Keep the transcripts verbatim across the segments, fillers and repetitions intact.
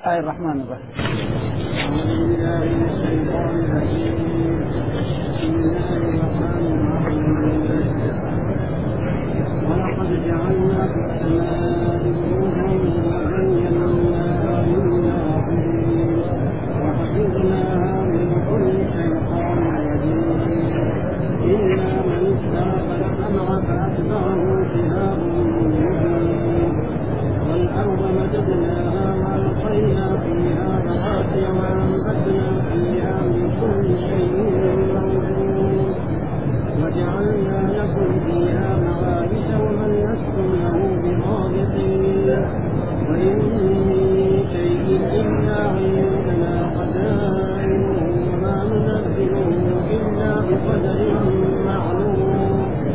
الله الرحمن الرحيم. أعوذ بالله من الشيطان الرجيم. بسم الله الرحمن الرحيم. ولقد جعلنا في السماء بروجا وزيناها للناظرين وحفظناها من كل شيطان رجيم إلا من استرق الأمر فأتبعه شهاب مبين والأرض مددناها وألقينا فيها رواسي وأنبتنا فيها من كل شيء موجود وجعلنا لكم فيها معايش ومن لستم له بخالقين وإن من شيء إلا عندنا خزائنه وما ننزله إلا بقدر معلوم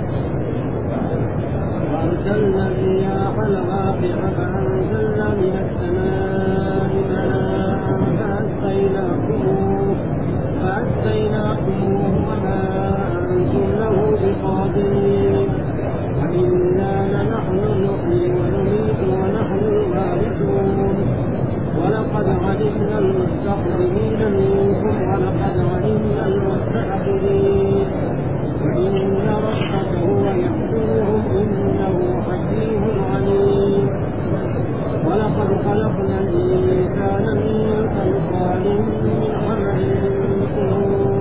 وأرسلنا الرياح لواقع فأنزلنا من السماء ماء فأسقيناكموه فأسقيناكموه وما أنتم له بقادرين وإنا لنحن نحيي ونميت ونحن الوارثون ولقد علمنا المستقدمين منكم ولقد علمنا المستأخرين وإن ربك هو يحشرهم إنه حكيم عليم ولقد خلقنا الإنسان من صلصال من حمأ مسنون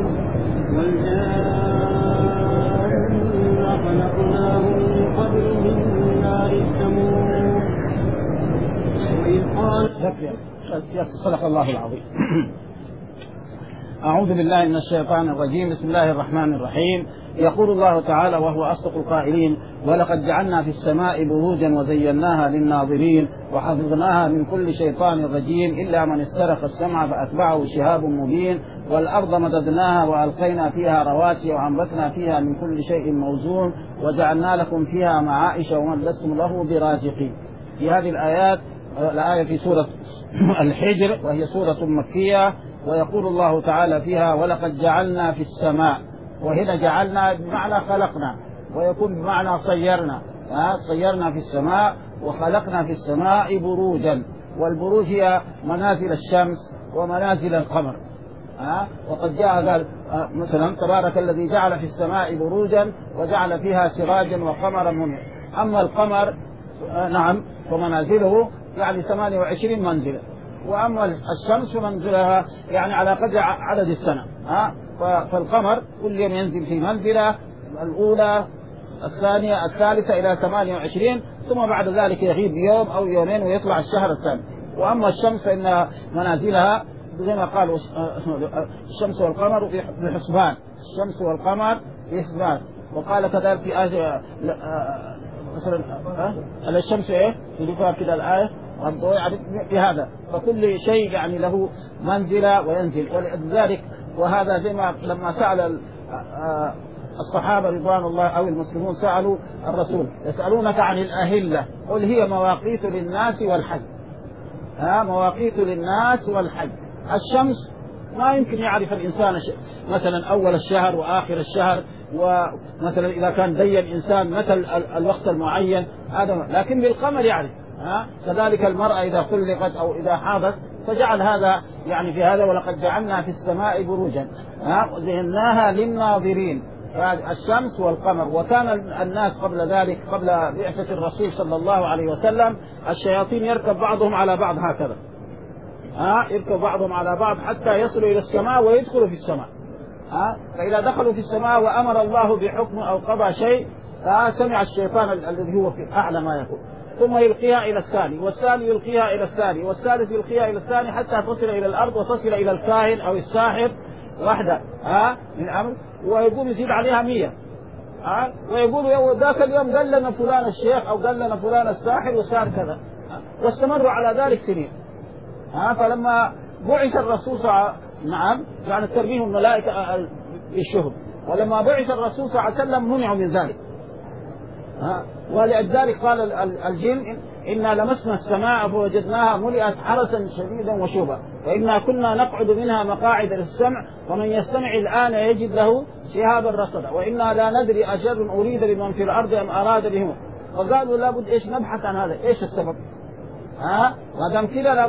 والجان خلقناه من قبل من نار السموم وإذ قال صدق الله العظيم. أعوذ بالله من الشيطان الرجيم. بسم الله الرحمن الرحيم. يقول الله تعالى وهو أصدق القائلين: ولقد جعلنا في السماء بروجا وزيناها للناظرين وحفظناها من كل شيطان رجيم إلا من استرق السمع فأتبعه شهاب مبين والأرض مددناها وألقينا فيها رواسي وأنبتنا فيها من كل شيء موزون وجعلنا لكم فيها معائش ومن لستم له برازقين. في هذه الآيات الآية في سورة الحجر وهي سورة مكية، ويقول الله تعالى فيها: ولقد جعلنا في السماء، وهنا جعلنا بمعنى خلقنا، ويكون بمعنى صيرنا، صيرنا في السماء وخلقنا في السماء بروجا، والبروج هي منازل الشمس ومنازل القمر. وقد جاء قال مثلا: تبارك الذي جعل في السماء بروجا وجعل فيها سراجا وقمرا منيرا. أما القمر نعم فمنازله يعني ثمانية وعشرين منزلة، وأما الشمس منزلها يعني على قدر عدد السنة. ها فالقمر كل يوم ينزل في منزلة الأولى الثانية الثالثة إلى ثمانية وعشرين، ثم بعد ذلك يغيب يوم أو يومين ويطلع الشهر الثاني. وأما الشمس فإن منازلها زي ما قالوا الشمس والقمر في حسبان، الشمس والقمر في حسبان. وقال كذلك في آية مثلا على الشمس ايه يذكر كده الآية يعني في هذا، فكل شيء يعني له منزلة وينزل. ولذلك وهذا زي ما لما سأل الصحابة رضوان الله أو المسلمون سألوا الرسول: يسألونك عن الأهلة قل هي مواقيت للناس والحج. ها مواقيت للناس والحج. الشمس ما يمكن يعرف الإنسان مثلا أول الشهر وآخر الشهر، ومثلا إذا كان دين إنسان متى الوقت المعين هذا، لكن بالقمر يعرف. ها كذلك المرأة إذا طلقت أو إذا حاضت فجعل هذا يعني في هذا: ولقد جعلنا في السماء بروجا وزيناها للناظرين. الشمس والقمر. وكان الناس قبل ذلك قبل بعثة الرسول صلى الله عليه وسلم الشياطين يركب بعضهم على بعض هكذا، ها يركب بعضهم على بعض حتى يصلوا إلى السماء ويدخلوا في السماء. ها فإذا دخلوا في السماء وأمر الله بحكم أو قضى شيء سمع الشيطان الذي هو في أعلى ما يقول، ثم يلقيها إلى الثاني، والثاني يلقيها إلى الثاني، والثالث يلقيها إلى الثاني حتى تصل إلى الأرض وتصل إلى الكاهن أو الساحر وحده ها من أمر، ويقول يزيد عليها مية. ها ويقول ذاك اليوم قال لنا فلان الشيخ أو قال لنا فلان الساحر وصار كذا، واستمروا على ذلك سنين. ها فلما بعث الرسول صلى الله عليه وسلم نعم يعني ترميهم الملائكة بالشهب، ولما بعث الرسول صلى الله عليه وسلم منعوا من ذلك. ها ولذلك قال الجن: إنا لمسنا السماء فوجدناها ملئت حرسا شديدا وشوبا وإنا كنا نقعد منها مقاعد للسمع ومن يستمع الآن يجد له شهابا رصدا وإنا لا ندري أشر أريد بمن في الأرض أم أراد بهم. وقالوا لابد إيش نبحث عن هذا، إيش السبب. ها ما دام كذا لابد.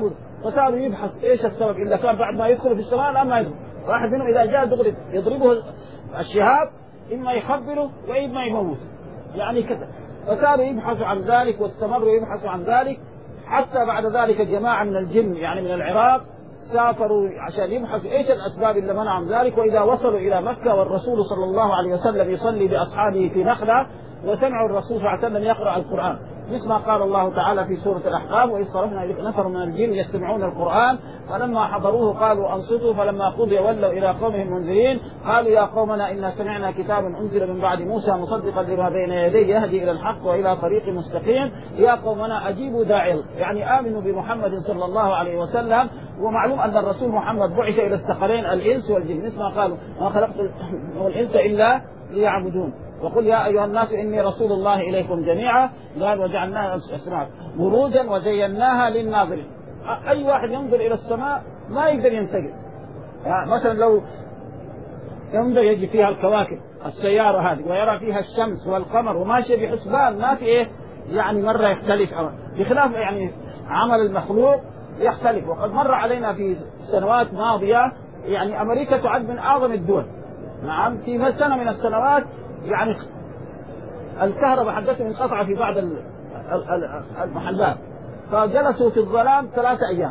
فصاروا يبحث ايش السبب، الا كان بعد ما يدخل في السماء لا ما يدخل. واحد منهم اذا جاء دغري يضربه الشهاب اما يخبره واما يموت يعني كذا. فصاروا يبحثوا عن ذلك واستمروا يبحثوا عن ذلك، حتى بعد ذلك جماعة من الجن يعني من العراق سافروا عشان يبحثوا ايش الاسباب اللي منعهم ذلك. واذا وصلوا الى مكة والرسول صلى الله عليه وسلم يصلي باصحابه في نخلة، وسمعوا الرسول صلى الله عليه وسلم يقرأ القرآن، مثل ما قال الله تعالى في سورة الأحقاف: وإذ صرفنا إليك نفر من الجن يستمعون القرآن فلما حضروه قالوا أنصتوا فلما قضي ولوا إلى قومهم منذرين قالوا يا قومنا إنا سمعنا كتابا أنزل من بعد موسى مصدقا لما بين يديه يهدي إلى الحق وإلى طريق مستقيم يا قومنا أجيبوا داعي، يعني آمنوا بمحمد صلى الله عليه وسلم. ومعلوم أن الرسول محمد بعث إلى الثقلين الإنس والجن، مثل ما قالوا: ما خلقت الإنس إلا ليعبدون، وقل يا أيها الناس إني رسول الله إليكم جميعا. قال: وجعلناها أسماء بروجا وزيناها للناظرين. أي واحد ينظر إلى السماء ما يقدر ينتقل. يعني مثلا لو ينظر يجي فيها الكواكب السيارة هذه ويرى فيها الشمس والقمر وماشي بحسبان، ما في إيه يعني مرة يختلف، بخلاف يعني عمل المخلوق يختلف. وقد مر علينا في سنوات ماضية يعني أمريكا تعد من أعظم الدول، نعم، في سنة من السنوات يعني الكهرباء حقتهم انقطع في بعض المحلات، فجلسوا في الظلام ثلاثة أيام،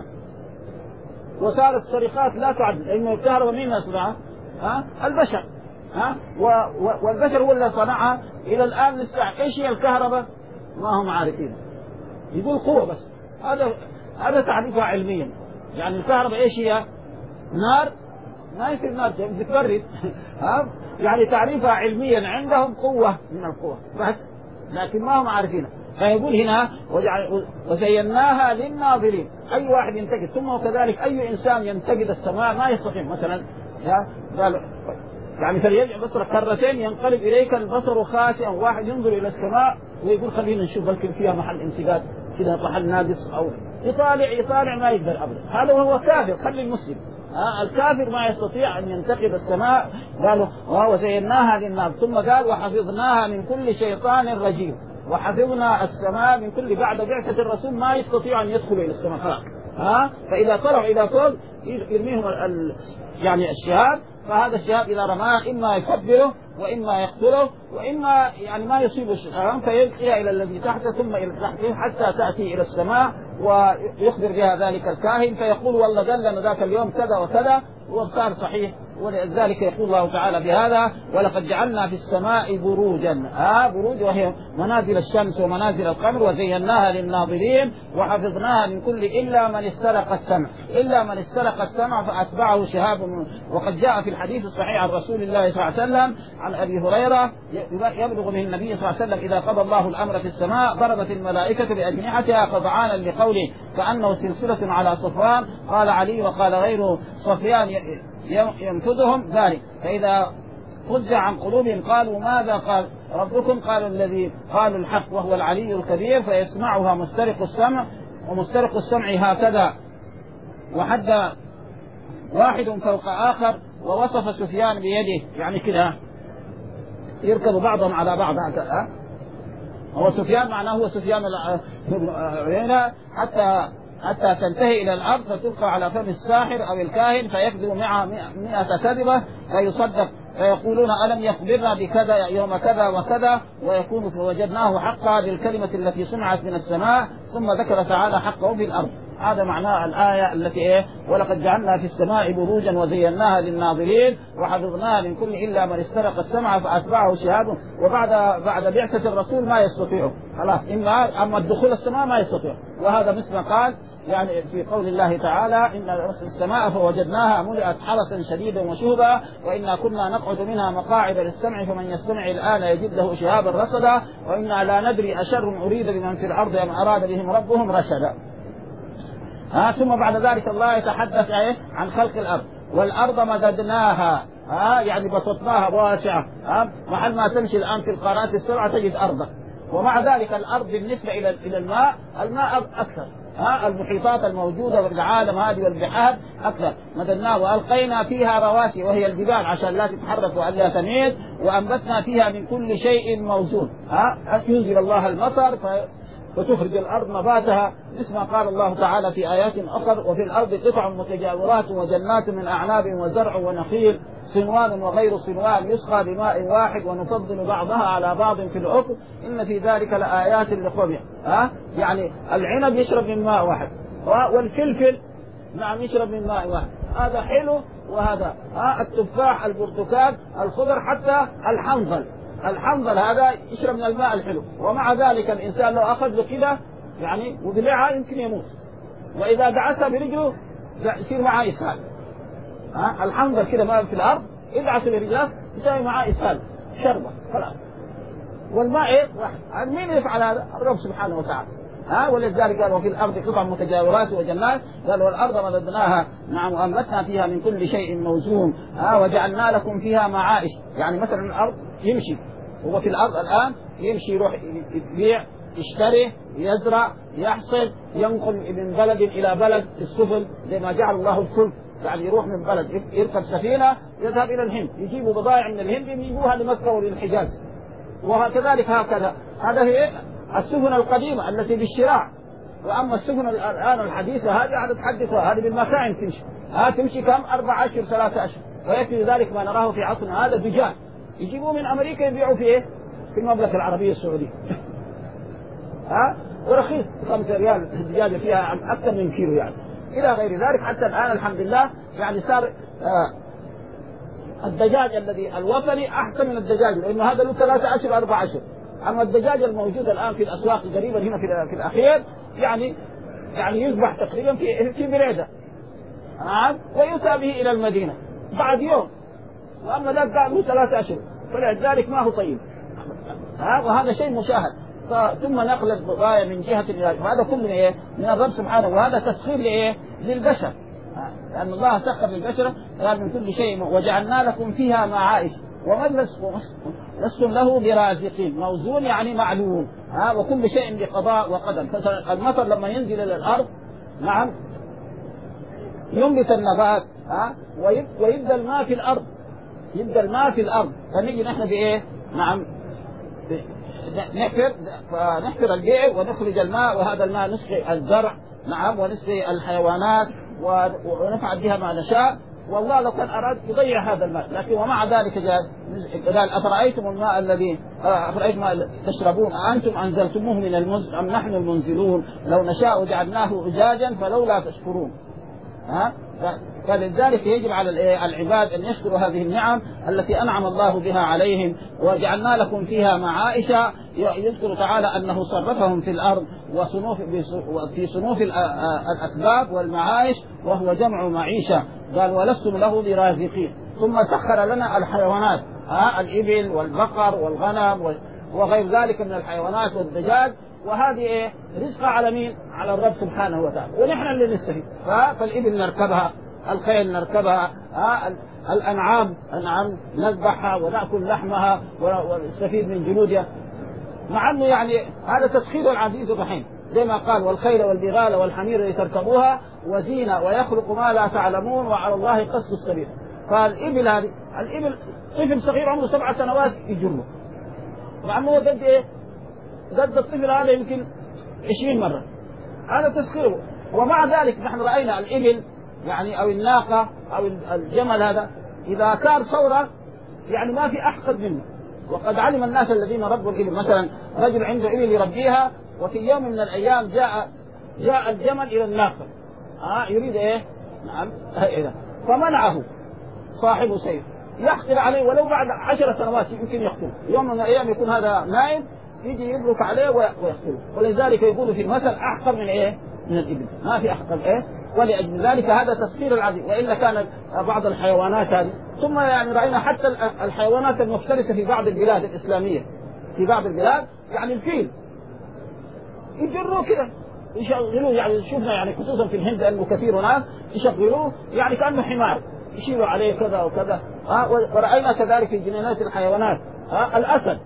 وصارت السرقات لا تعد، لأن الكهرباء مين يصنعها؟ ها؟ البشر. ها؟ والبشر هو اللي صنعها. إلى الآن لسه إيش هي الكهرباء؟ ما هم عارفين. يقول قوة بس، هذا هذا تعريفها علميا. يعني الكهرباء إيش هي؟ نار، ما يصير نار بتبرد. ها؟ يعني تعريفها علميا عندهم قوة من القوة بس، لكن ما هم عارفينها. فيقول هنا: وزيناها للناظرين، أي واحد ينتقد. ثم كذلك أي إنسان ينتقد السماء ما يستطيع. مثلا قال يعني فليرجع بصرك كرتين ينقلب إليك البصر خاسئا. واحد ينظر إلى السماء ويقول خلينا نشوف بلكن فيها محل انتقاد كذا، محل ناقص، أو يطالع يطالع ما يقدر أبدا. هذا هو كافر. خلي المسلم. آه الكافر ما يستطيع أن ينتقد السماء. قالوا: وزيناها للنار. ثم قال: وحفظناها من كل شيطان رجيم. وحفظنا السماء من كل، بعد بعثة الرسول ما يستطيع أن يدخلوا إلى السماء خلاص. ها؟ فإذا طلعوا إلى فوق يرميهم ال... يعني الشهاب، فهذا الشهاب إذا رماه إما يكبره وإما يقتله وإما يعني ما يصيب الشهاب، فيلقيها إلى الذي تحته ثم إلى تحته حتى تأتي إلى السماء، ويخبر بها ذلك الكاهن فيقول: والله قال لنا ذاك اليوم كذا وكذا، وصار صحيح. ولذلك يقول الله تعالى بهذا: ولقد جعلنا في السماء بروجا. آه بروج وهي منازل الشمس ومنازل القمر، وزيناها للناظرين وحفظناها من كل إلا من استرق السمع. إلا من استرق السمع فأتبعه شهاب. وقد جاء في الحديث الصحيح عن رسول الله صلى الله عليه وسلم عن أبي هريرة يبلغ به النبي صلى الله عليه وسلم: إذا قضى الله الأمر في السماء ضربت الملائكة بأجنحتها خضعانا لقوله كأنه سلسلة على صفوان. قال علي وقال غير صفيان ينفذهم ذلك، فإذا فزع عن قلوبهم قالوا: ماذا قال ربكم؟ قالوا: الذي قالوا الحق وهو العلي الكبير. فيسمعها مسترق السمع، ومسترق السمع هكذا وحد واحد فوق آخر. ووصف سفيان بيده يعني كذا يركب بعضهم على بعض هكذا. هو سفيان معناه هو سفيان العيينة، حتى حتى تنتهي إلى الأرض فتلقى على فم الساحر أو الكاهن فيكذب مع مئة كذبة فيصدق، فيقولون: ألم يخبرنا بكذا يوم كذا وكذا؟ ويكون فوجدناه حقا بالكلمة التي سمعت من السماء. ثم ذكر تعالى حقه في الأرض. هذا معناه الآية التي إيه؟ ولقد جعلنا في السماء بروجا وزيناها للناظرين وحفظناها من كل إلا من استرق السمع فأتبعه شهاب. وبعد بعد بعثة الرسول ما يستطيعه خلاص، إما أما الدخول السماء ما يستطيع. وهذا مثل ما قال يعني في قول الله تعالى: إن السماء فوجدناها ملئت حرسا شديدا وشهبا وإنا كنا نقعد منها مقاعد للسمع فمن يستمع الآن يجد له شهابا رصدا وإنا لا ندري أشر أريد بمن في الأرض أم أراد بهم ربهم رشدا. ها ثم بعد ذلك الله يتحدث ايه عن خلق الارض. والارض مددناها، ها يعني بسطناها واسعه، ها محل ما تمشي الان في القارات السبعه تجد ارضا. ومع ذلك الارض بالنسبه الى الى الماء، الماء اكثر، ها المحيطات الموجوده في العالم هذه والبحار اكثر. مددناها والقينا فيها رواسي وهي الجبال عشان لا تتحرك والا تميد، وانبتنا فيها من كل شيء موزون. ها ينزل الله المطر ف وتخرج الأرض نباتها، مثل ما قال الله تعالى في آيات أخرى: وفي الأرض قطع متجاورات وجنات من أعناب وزرع ونخيل صنوان وغير صنوان يسقى بماء واحد ونفضل بعضها على بعض في الأكل إن في ذلك لآيات لقوم. ها يعني العنب يشرب من ماء واحد، والفلفل نعم يشرب من ماء واحد، هذا حلو وهذا. ها التفاح، البرتقال، الخضر، حتى الحنظل الحنظل هذا يشرب من الماء الحلو. ومع ذلك الإنسان لو أخذ له كده يعني وبلعها يمكن يموت، وإذا دعسها برجله يصير معاه إسهال. ها الحنظل كده ما في الأرض يدعس برجله يسوي معاه إسهال شربة خلاص. والماء إيه واحد. مين يفعل هذا؟ الرب سبحانه وتعالى. ها ولذلك قال: وفي الأرض قطع متجاورات وجنات، قال: والأرض مددناها نعم وأنبتنا فيها من كل شيء موزون، ها وجعلنا لكم فيها معائش. يعني مثلا الأرض يمشي، هو في الأرض الآن يمشي يروح يبيع يشتري يزرع يحصد ينقل من بلد إلى بلد في السفن زي ما جعل الله الفلك، يعني يروح من بلد يركب سفينة يذهب إلى الهند يجيبوا بضائع من الهند يجيبوها لمكة وللحجاز، وكذلك هكذا. هذا هي السفن القديمة التي بالشراع. وأما السفن الآن الحديثة هذه تتحدثها هذه بالمكائن تمشي، ها تمشي كم أربع أشهر ثلاثة أشهر. ويكفي ذلك ما نراه في عصرنا هذا دجاج يجيبوه من أمريكا يبيعوا فيه في المملكة العربية السعودية ها ورخيص خمسة ريال الدجاجة فيها أكثر من كيلو يعني إلى غير ذلك. حتى الآن الحمد لله يعني صار آه الدجاج الذي الوطني أحسن من الدجاج، لأنه هذا له ثلاثة أشهر أربع أشهر. أما الدجاج الموجود الآن في الأسواق القريبة هنا في, في الأخير يعني يعني يذبح تقريبا في في بريدة نعم ويؤتى به إلى المدينة بعد يوم، وأما ذاك له ثلاثة أشهر، فلذلك ما هو طيب. ها وهذا شيء مشاهد. ثم نقل البضائع من جهة إلى هذا كله إيه من الرب سبحانه، وهذا تسخير لإيه للبشر، لأن الله سخر للبشر قال من كل شيء وجعلنا لكم فيها معائش ومن لستم له برازقين. موزون يعني معلوم، ها وكل شيء بقضاء وقدر. فالمطر لما ينزل إلى الأرض نعم ينبت النبات، ها ويبدأ الماء في الأرض يبدأ الماء في الأرض فنيجي نحن بإيه نعم نحفر فنحفر البئر ونخرج الماء، وهذا الماء نسقي الزرع نعم ونسقي الحيوانات ونفعل بها ما نشاء. والله لو كان أراد يضيع هذا الماء، لكن ومع ذلك قال: أفرأيتم الماء الذي أفرأيتم الماء تشربون أأنتم أنزلتموه من المزن أم نحن المنزلون لو نشاء جعلناه أجاجا فلولا تشكرون. ها فلذلك يجب على العباد أن يشكروا هذه النعم التي أنعم الله بها عليهم. وجعلنا لكم فيها معائش، يذكر تعالى أنه صرفهم في الأرض وصنوف في صنوف الأسباب والمعايش وهو جمع معيشة. قال: ولستم له برازقين. ثم سخر لنا الحيوانات، ها الإبل والبقر والغنم وغير ذلك من الحيوانات والدجاج، وهذه إيه رزق على مين؟ على الرب سبحانه وتعالى، ونحن اللي نستفيد. فالإبل نركبها، الخيل نركبها، الأنعام أنعام نذبحها ونأكل لحمها ونستفيد من جلودها، مع أنه يعني هذا تسخير العزيز الرحيم زي ما قال: والخيل والبغال والحمير لتركبوها وزينة ويخلق ما لا تعلمون وعلى الله قصد السبيل. فالإبل هذه الإبل طفل صغير عمره سبع سنوات يجره، مع أنه قد إيه قد الطفل هذا يمكن عشرين مرة، هذا تسخيره. ومع ذلك نحن رأينا الإبل يعني أو الناقة أو الجمل هذا إذا صار ثورة يعني ما في أحقد منه. وقد علم الناس الذين ربوا الإبل، مثلا رجل عنده إبل يربيها وفي يوم من الأيام جاء جاء الجمل إلى الناقة آه يريد إيه نعم إيه فمنعه صاحب سيف يحقر عليه ولو بعد عشر سنوات يمكن يقتله. يوم من الأيام يكون هذا نائم يجي يبرك عليه ويقتله. ولذلك يقول في المثل: أحقر من إيه من الإبل، ما في أحقر إيه. ولأجل ذلك هذا تسخير العظيم. وإلا كانت بعض الحيوانات هذه، ثم يعني رأينا حتى الحيوانات المفترسة في بعض البلاد الإسلامية، في بعض البلاد يعني الفيل يجروه كده يشغلوه، يعني شفنا يعني خصوصا في الهند أنه كثير ناس يشغلوه يعني كأنه حمار يشيلوا عليه كذا وكذا. ها ورأينا كذلك في جنينات الحيوانات ها الأسد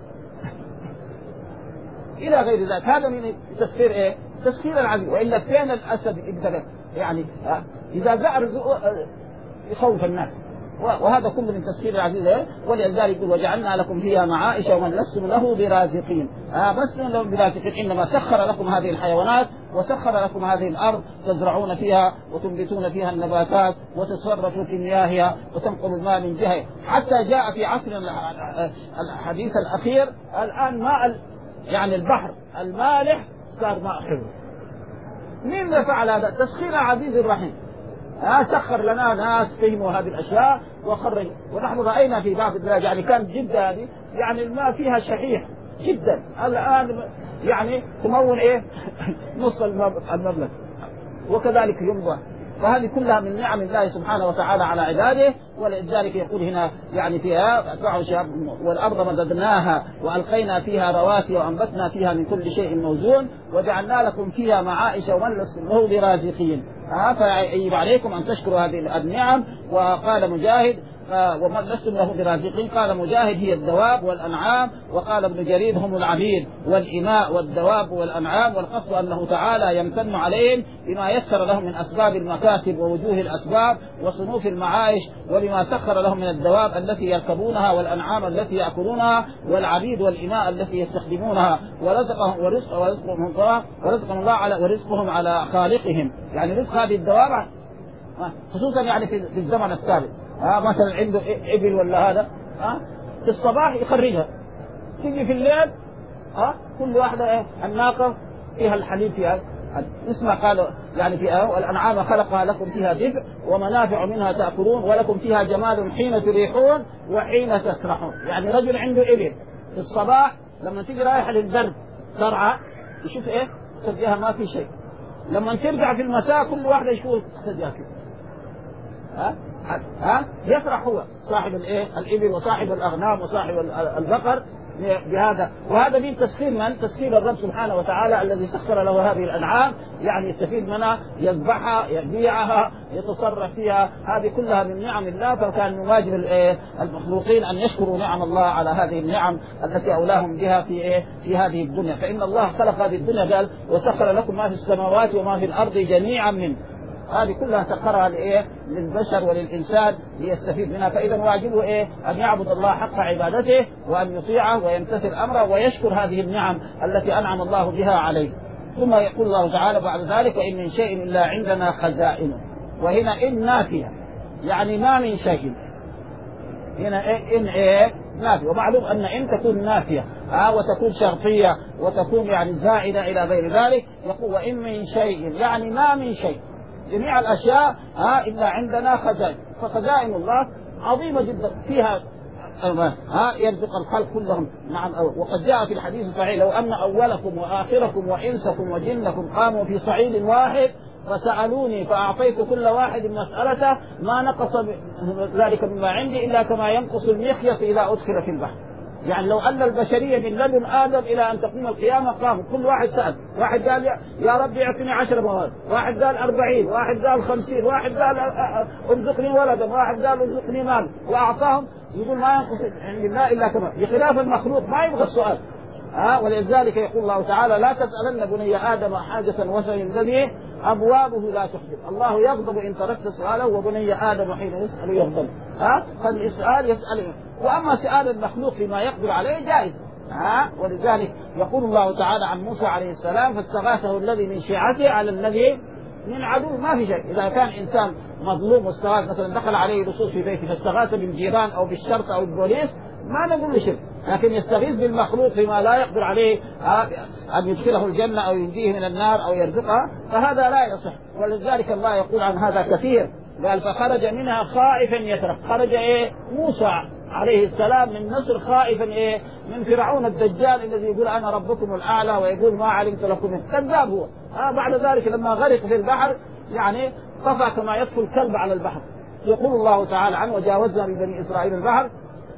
إلى غير ذلك. هذا من تسخير إيه تسخير العظيم. وإلا فين الأسد يقدر يعني ها إذا زعر يخوف الناس، وهذا كله من تسخير العزيز. ولذلك يقول وجعلنا لكم فيها معائش ومن لستم له برازقين. آه بس له برازقين، إنما سخر لكم هذه الحيوانات وسخر لكم هذه الأرض تزرعون فيها وتنبتون فيها النباتات وتصرفوا في مياهها وتنقلوا الماء من جهة، حتى جاء في عصرنا الحديث الأخير الآن ماء يعني البحر المالح صار ماء حلو. مين اللي فعل هذا؟ تسخير عزيز الرحيم. آه سخر لنا ناس فهموا هذه الأشياء وخرجوا. ونحن رأينا في بعض البلاد يعني كان جدة هذه يعني الماء فيها شحيح جدا، الآن يعني تمون إيه نص المبلغ، وكذلك ينبع. فهذه كلها من نعم الله سبحانه وتعالى على عباده. ولذلك يقول هنا يعني فيها أتبعوا شهاب والأرض مددناها وألقينا فيها رواسي وأنبتنا فيها من كل شيء موزون وجعلنا لكم فيها معائش ومن لستم له برازقين. آه فيجب عليكم أن تشكروا هذه النعم. وقال مجاهد ومن لستم له برازقين، قال مجاهد هي الدواب والأنعام، وقال ابن جرير هم العبيد والإماء والدواب والأنعام، والقصد أنه تعالى يمتن عليهم بما يسر لهم من أسباب المكاسب ووجوه الأسباب وصنوف المعايش، وبما سخر لهم من الدواب التي يركبونها والأنعام التي يأكلونها والعبيد والإماء التي يستخدمونها، ورزقهم ورزق ورزقهم الله ورزقهم الله على ورزقهم على خالقهم. يعني رزق هذه الدواب خصوصا يعني في الزمن السابق. آه مثلا عنده إبل ولا هذا آه في الصباح يخرجها، تيجي في الليل آه كل واحدة إيه الناقة فيها الحليب فيها. اسمع قالوا يعني فيها والأنعام خلقها لكم فيها دفء ومنافع منها تأكلون ولكم فيها جمال حين تريحون وحين تسرحون. يعني رجل عنده إبل في الصباح لما تيجي رايحة للبرد ترعى يشوف إيه صدقها ما في شيء، لما ترجع في المساء كل واحدة يشوف صدقها كده. ها ها يفرح هو صاحب الايه الابل وصاحب الاغنام وصاحب البقر بهذا. وهذا من تسخير من تسخير الرب سبحانه وتعالى الذي سخر له هذه الانعام، يعني يستفيد منها يذبحها يبيعها يتصرف فيها، هذه كلها من نعم الله. فكان من واجب المخلوقين ان يشكروا نعم الله على هذه النعم التي اولاهم بها في ايه في هذه الدنيا. فان الله خلق هذه الدنيا قال وسخر لكم ما في السماوات وما في الارض جميعا منه، هذه كلها سخرها لإيه للبشر وللإنسان ليستفيد منها. فإذا واجبه إيه أن يعبد الله حق عبادته وأن يطيعه ويمتثل أمره ويشكر هذه النعم التي أنعم الله بها عليه. ثم يقول الله تعالى بعد ذلك وإن من شيء إلا عندنا خزائنه. وهنا إن نافية يعني ما من شيء، هنا إيه إن إيه نافية. ومعلوم أن إن تكون نافية آه وتكون شرطية وتكون يعني زائدة إلى غير ذلك. يقول وإن من شيء يعني ما من شيء، جميع الأشياء ها إلا عندنا خزائن. فخزائن الله عظيمة جدا فيها ها يرزق الخلق كلهم. نعم. وقد جاء في الحديث الصحيح لو أن أولكم وآخركم وإنسكم وجنكم قاموا في صعيد واحد فسألوني فأعطيت كل واحد مسألته ما نقص ذلك مما عندي إلا كما ينقص المخيط إذا أدخل في البحر. يعني لو أن البشرية من لدن آدم إلى أن تقوم القيامة قاموا كل واحد سأل، واحد قال يا رب اعطني عشر مواد، واحد قال أربعين، واحد قال خمسين، واحد قال ارزقني ولدا، واحد قال ارزقني مال، وأعطاهم. يقول ما ينقص عند الله إلا كما، بخلاف المخلوق ما يبغى السؤال. ها ولذلك يقول الله تعالى لا تسألن بني آدم حاجة وسينزلي أبوابه لا تحجب. الله يغضب إن تركت سؤاله وبني آدم حين يسأل يغضب. ها فالإسئال يسأل، وأما سؤال المخلوق فيما يقدر عليه جائز. ها ولذلك يقول الله تعالى عن موسى عليه السلام فاستغاثه الذي من شيعته على الذي من عدو. ما في شيء إذا كان إنسان مظلوم واستغاث مثلا دخل عليه لصوص في بيته فاستغاث بالجيران أو بالشرطة أو البوليس ما نقول له شيء، لكن يستغيث بالمخلوق فيما لا يقدر عليه أن يدخله الجنة أو ينجيه من النار أو يرزقها فهذا لا يصح. ولذلك الله يقول عن هذا كثير، قال فخرج منها خائفا يترقب. خرج إيه موسى عليه السلام من مصر خائفا إيه من فرعون الدجال الذي يقول أنا ربكم الأعلى ويقول ما علمت لكم من كذاب هو. آه بعد ذلك لما غرق في البحر يعني طفى كما يطفو الكلب على البحر. يقول الله تعالى عنه وجاوزنا ببني إسرائيل البحر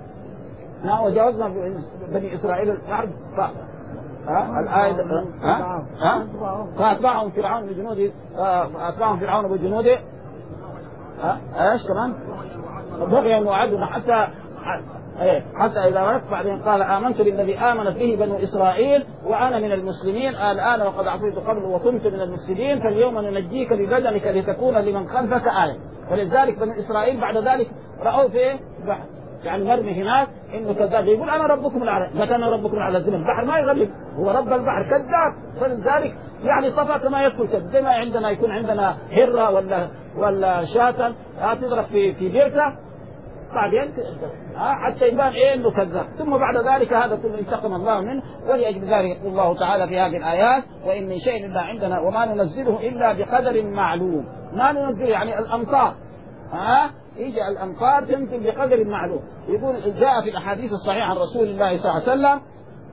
نا وجاوزنا بني إسرائيل البحر ف... ها الآية ها ها فأتبعهم فرعون بجنوده فأتبعهم فرعون بجنوده ها ايش كمان بغيا وعدوا حتى إيه حتى إذا رأت بعدين قال آمنت بالذي آمنت به بنو إسرائيل وأنا من المسلمين الآن وقد عصيت قبل وكنت من المفسدين فاليوم ننجيك ببدنك لتكون لمن خلفك آية. ولذلك بنو إسرائيل بعد ذلك رأوا في بحر يعني مرمي هناك إنه كذاب يقول أنا ربكم الأعلى، متى أنا ربكم الأعلى؟ الزمن البحر ما يغلب، هو رب البحر كذاب. فلذلك يعني طفى كما يدخل كذاب، زي ما عندنا يكون عندنا هرة ولا ولا شاة تضرب في في بيرته بعدين حتى يبان إيه إنه كذاب، ثم بعد ذلك هذا كله انتقم الله منه. ولأجل ذلك يقول الله تعالى في هذه الآيات وإن من شيء إلا عندنا وما ننزله إلا بقدر معلوم. ما ننزله يعني الأمطار، ها يجي الأمطار تنزل بقدر معلوم. يقول جاء في الأحاديث الصحيحة عن رسول الله صلى الله عليه وسلم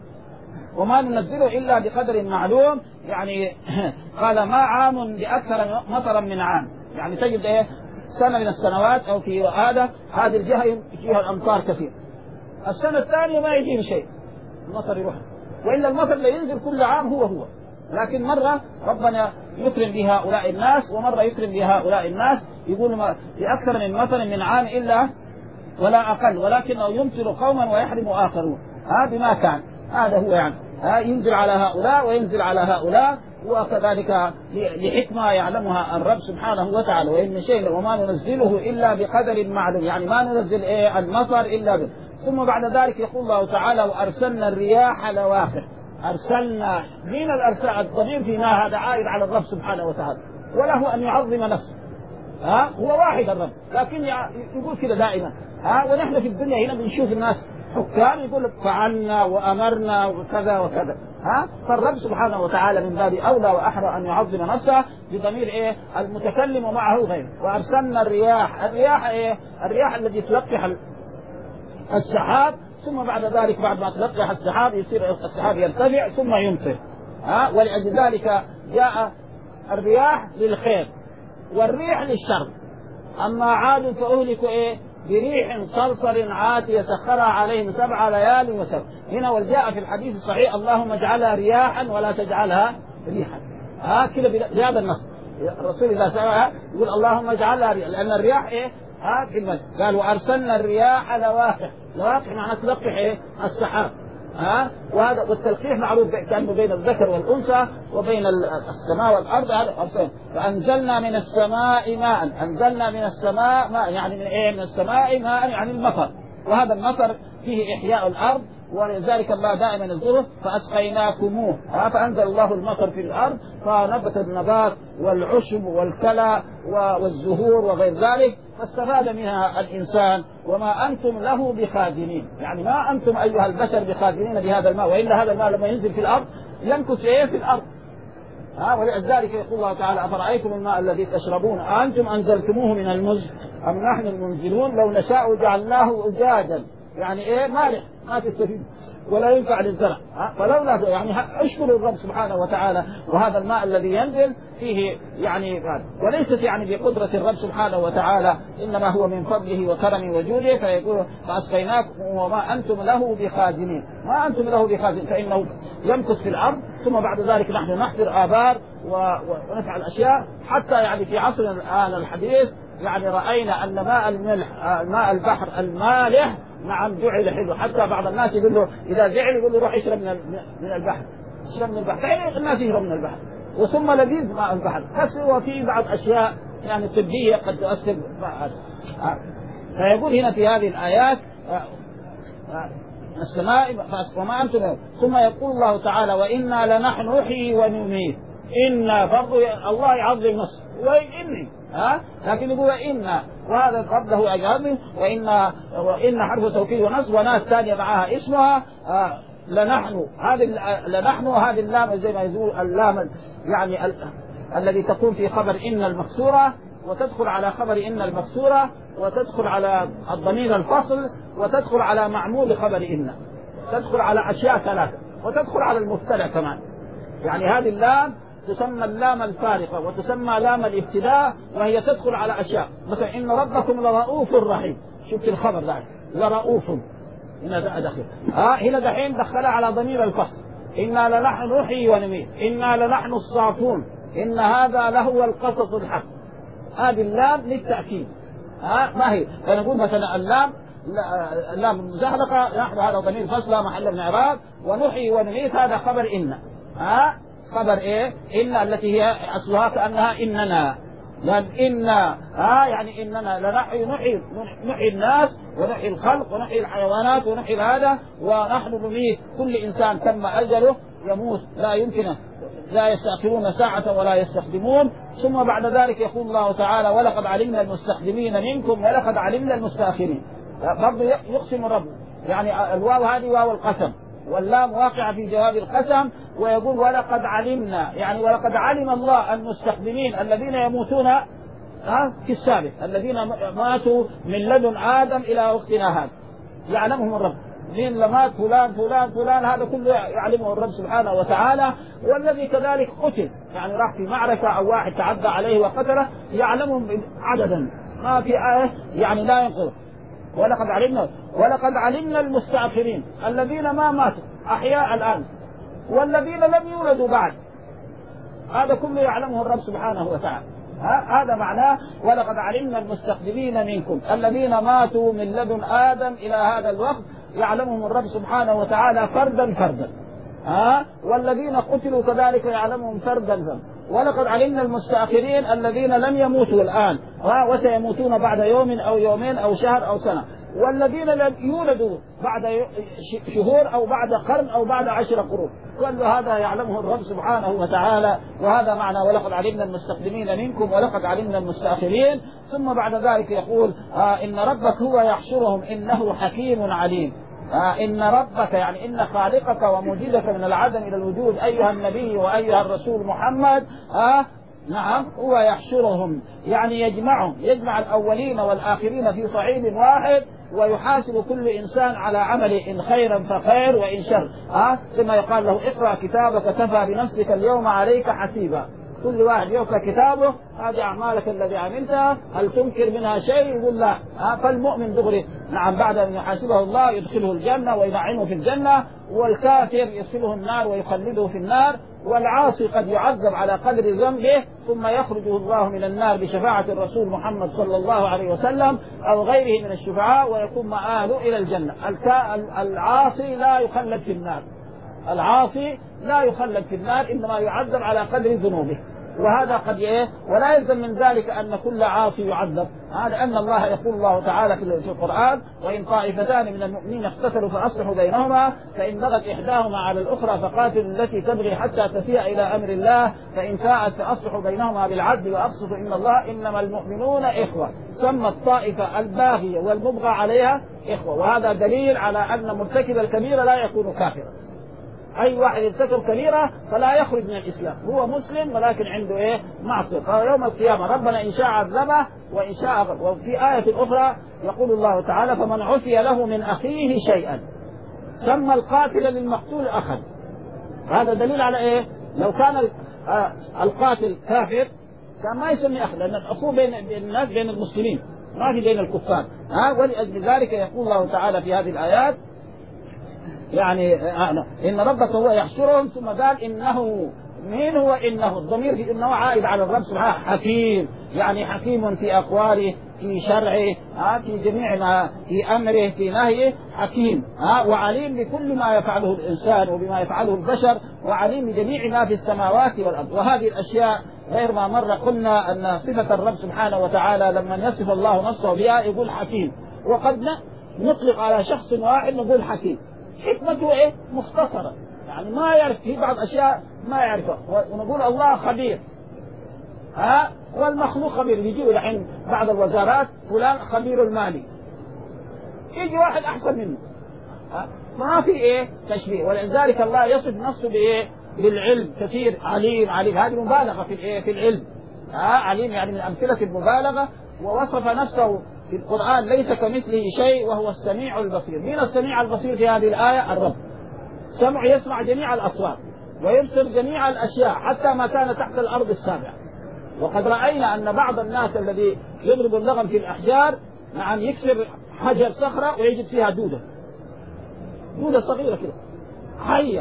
وما ننزله إلا بقدر معلوم، يعني قال ما عام بأكثر مطرا من عام، يعني تجد إيه سنة من السنوات أو في هذا هذه الجهة يجيها الأمطار كثير، السنة الثانية ما يجيه شيء المطر يروح، وإلا المطر لا ينزل كل عام هو هو. لكن مرة ربنا يكرم بهؤلاء الناس ومرة يكرم بهؤلاء الناس، يقول ما بأكثر من مطر من عام إلا ولا أقل، ولكنه يمطر قوما ويحرم آخرون. ها بما كان هذا هو يعني ها ينزل على هؤلاء وينزل على هؤلاء، وكذلك لحكمة يعلمها الرب سبحانه وتعالى. وإن شيء وما ننزله إلا بقدر معلوم، يعني ما ننزل إيه المطر إلا به. ثم بعد ذلك يقول الله تعالى وأرسلنا الرياح لواقح. أرسلنا من الأرسال الضمير فيما هذا عائد على الرب سبحانه وتعالى، وله أن يعظم نفسه. ها هو واحد الرب، لكن يقول كده دائما. ها ونحن في الدنيا هنا بنشوف الناس حكام يقول فعلنا وأمرنا وكذا وكذا. ها فالرب سبحانه وتعالى من باب أولى وأحرى أن يعظم نفسه بضمير إيه المتكلم ومعه غيره. وأرسلنا الرياح. الرياح إيه الرياح التي تلقح السحاب، ثم بعد ذلك بعد ما تلقح السحاب يصير السحاب يرتفع ثم يمطر. ها ولأجل ذلك جاء الرياح للخير والريح للشر. أما عاد فأهلكوا إيه بريح صرصر عاتية سخرها عليهم سبع ليال وسبع. هنا وجاء في الحديث الصحيح اللهم اجعلها رياحا ولا تجعلها ريحا. ها كده بهذا النص الرسول إذا سألها يقول اللهم اجعلها رياحا، لأن الرياح إيه ها كلمة قال وأرسلنا الرياح لواقح. لواقح معناه تلقح إيه السحاب. ها وهذا والتلقيح معروف كأنه بين الذكر والأنثى وبين السماء والأرض. هذا أرسل فأنزلنا من السماء ماء. أنزلنا من السماء ماء يعني من إيه من السماء ماء يعني المطر، وهذا المطر فيه إحياء الأرض، ولذلك الله دائما يذكره فأسقيناكموه. فأنزل الله المطر في الأرض فنبت النبات والعشب والكلى والزهور وغير ذلك، فاستفاد منها الإنسان. وما أنتم له بخازنين، يعني ما أنتم أيها البشر بخازنين بهذا الماء، وإلا هذا الماء لما ينزل في الأرض يمكث إيه في الأرض. ها ولذلك يقول الله تعالى أفرأيتم الماء الذي تشربون أنتم أنزلتموه من المزن أم نحن المنزلون لو نشاء جعلناه أجاجا، يعني إيه مالح ما تستفيد ولا ينفع للزرع. فلولا يعني اشكروا الرب سبحانه وتعالى. وهذا الماء الذي ينزل فيه يعني وليست يعني بقدرة الرب سبحانه وتعالى، إنما هو من فضله وكرمه وجوده. فيقول فأسقيناكم وما أنتم له بخازنين. ما أنتم له بخازنين فإنه يمكث في الأرض، ثم بعد ذلك نحن نحفر آبار ونفعل أشياء. حتى يعني في عصرنا الآن الحديث يعني رأينا أن ماء الملح ماء البحر المالح نعم جعل حلو. حتى بعض الناس يقول له إذا زعل يقول له روح اشرب من من البحر، اشرب من البحر. فإن الناس يشرب من البحر وثم لذيذ ماء البحر. بس وفي بعض أشياء يعني طبية قد تؤثر. فيقول هنا في هذه الآيات السماء وما أنتم. ثم يقول الله تعالى وإنا لنحن نحيي ونميت. إنا برضو الله يعظم نفسه وإني ها لكن يقول إنا وهذا قبله أجابه وإنا وإن حرف توكيد ونصب وناس ثانية معها اسمها آه لنحن. هذه لنحن هذه اللام زي ما يقول اللام يعني ال... الذي تكون في خبر إن المكسورة وتدخل على خبر إن المكسورة وتدخل على الضمير الفصل وتدخل على معمول خبر إن، تدخل على أشياء ثلاثة وتدخل على المبتدأ كمان. يعني هذه اللام تسمى اللام الفارقة وتسمى لام الابتداء، وهي تدخل على أشياء مثلا إن ربكم لرؤوف رحيم. شفت الخبر ده لرؤوف هنا دخل ها هنا دحين دخلها على ضمير الفصل. إنا لنحن نحيي ونميت. إنا لنحن الصافون. إن هذا لهو القصص الحق. هذه اللام للتأكيد ها ما هي. فنقول مثلا اللام لا مزحلقة، نحن هذا ضمير فصل لا محل من إعراب، ونحيي ونميت هذا خبر إن. ها خبر إيه؟ إن التي هي أصلها كأنها إننا، لأن إن ها يعني إننا لنحيي نحيي نحيي الناس ونحيي الخلق ونحيي الحيوانات ونحيي هذا، ونحن نميت كل إنسان تم أجله يموت، لا يمكن لا يستأخرون ساعة ولا يستخدمون. ثم بعد ذلك يقول الله تعالى ولقد علمنا المستخدمين منكم ولقد علمنا المستأخرين. برضو يقسم الرب، يعني الواو هذه واو القسم واللام واقعة في جواب القسم، ويقول ولقد علمنا، يعني ولقد علم الله المستخدمين الذين يموتون في السابق، الذين ماتوا من لدن آدم إلى وقتنا هذا يعلمهم الرب، مين لمات فلان فلان فلان هذا كله يعلمه الرب سبحانه وتعالى. والذي كذلك قتل يعني راح في معركة أو واحد تعدى عليه وقتله يعلمهم عددا، ما في آية يعني لا ينقل. ولقد علمنا ولقد علمنا المستأخرين الذين ما ماتوا أحياء الآن والذين لم يولدوا بعد، هذا كله يعلمه الرب سبحانه وتعالى. هذا معناه ولقد علمنا المستقدمين منكم الذين ماتوا من لدن آدم إلى هذا الوقت يعلمهم الرب سبحانه وتعالى فردا فردا، ها والذين قتلوا كذلك يعلمهم فردا فردا. ولقد علمنا المستأخرين الذين لم يموتوا الآن ها وسيموتون بعد يوم أو يومين أو شهر أو سنة، والذين لم يولدوا بعد شهور أو بعد قرن أو بعد عشر قرون، كل هذا يعلمه الرب سبحانه وتعالى. وهذا معنى ولقد علمنا المستقدمين منكم ولقد علمنا المستأخرين. ثم بعد ذلك يقول آه إن ربك هو يحشرهم إنه حكيم عليم. آه إن ربك يعني إن خالقك وموجدك من العدم إلى الوجود أيها النبي وأيها الرسول محمد آه نعم هو يحشرهم يعني يجمعهم، يجمع الأولين والآخرين في صعيد واحد، ويحاسب كل إنسان على عمله إن خيرا فخير وإن شر. ها ثم يقال له اقرأ كتابك كفى بنفسك اليوم عليك حسيبا، كل واحد يقرأ كتابه هذه أعمالك الذي عملتها هل تنكر منها شيء؟ يقول لا. ها فالمؤمن دغري نعم بعد أن يحاسبه الله يدخله الجنة وينعمه في الجنة، والكافر يدخله النار ويخلده في النار، والعاصي قد يعذب على قدر ذنبه ثم يخرجه الله من النار بشفاعة الرسول محمد صلى الله عليه وسلم أو غيره من الشفعاء ويكون مآله إلى الجنة. العاصي لا يخلد في النار، العاصي لا يخلد في النار إنما يعذب على قدر ذنوبه. وهذا قد ايه ولا يلزم من ذلك ان كل عاصي يعذب، هذا ان الله يقول الله تعالى في القرآن وان طائفتان من المؤمنين اقتتلوا فاصلحوا بينهما فان بغت احداهما على الاخرى فقاتلوا التي تبغي حتى تفيء الى امر الله فان فاءت فاصلحوا بينهما بالعدل واقسطوا ان الله انما المؤمنون اخوه. سمى الطائفه الباغيه والمبغى عليها اخوه، وهذا دليل على ان مرتكب الكبيره لا يكون كافرا. أي واحد يرتكب كبيرة فلا يخرج من الإسلام، هو مسلم ولكن عنده إيه معصية، فيوم القيامة ربنا إن شاء عذبه وإن شاء غفر. وفي آية أخرى يقول الله تعالى فمن عفي له من أخيه شيئا سمى القاتل للمقتول أخا. هذا دليل على إيه؟ لو كان القاتل كافر كان ما يسمي أخ، لأن الأخوة بين الناس بين المسلمين ما في بين الكفار. ها ولأجل ذلك يقول الله تعالى في هذه الآيات يعني إن ربك هو يحشرهم، ثم قال إنه مين هو إنه الضمير في إنه عائد على الرب سبحانه حكيم، يعني حكيم في أقواله في شرعه في جميع ما في أمره في نهيه حكيم، وعليم بكل ما يفعله الإنسان وبما يفعله البشر، وعليم بجميع ما في السماوات والأرض. وهذه الأشياء غير ما مرة قلنا أن صفة الرب سبحانه وتعالى لما يصف الله نفسه بها يقول حكيم، وقد نطلق على شخص واحد نقول حكيم، حكمته ايه مختصرة يعني ما يعرف في بعض اشياء ما يعرفها، ونقول الله خبير. ها والمخلوق خبير، يجيوا الحين بعض الوزارات فلان خبير المالي، يجي واحد احسن منه. ها ما في ايه تشبيه، ولذلك الله يصف نفسه بايه بالعلم كثير، عليم عليم هذه مبالغة في الايه في العلم. ها عليم يعني من امثلة المبالغة، ووصف نفسه في القرآن ليس كمثله شيء وهو السميع البصير. مين السميع البصير في هذه الآية؟ الرب. سمع يسمع جميع الأصوات ويبصر جميع الأشياء حتى ما كان تحت الأرض السابعة. وقد رأينا أن بعض الناس الذي يضرب اللغم في الأحجار نعم يكسر حجر صخرة ويجد فيها دودة دودة صغيرة كده حية،